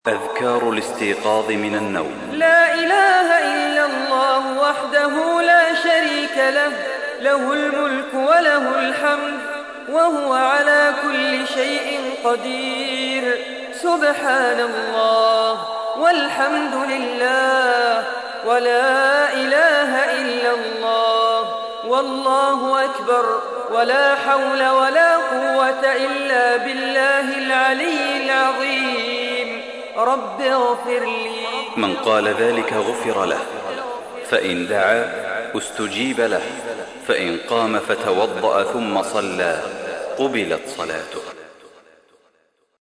أذكار الاستيقاظ من النوم. لا إله إلا الله وحده لا شريك له، له الملك وله الحمد وهو على كل شيء قدير. سبحان الله والحمد لله ولا إله إلا الله والله أكبر، ولا حول ولا قوة إلا بالله العلي العظيم. رب اغفر لي. من قال ذلك غفر له، فإن دعا استجيب له، فإن قام فتوضأ ثم صلى قبلت صلاته.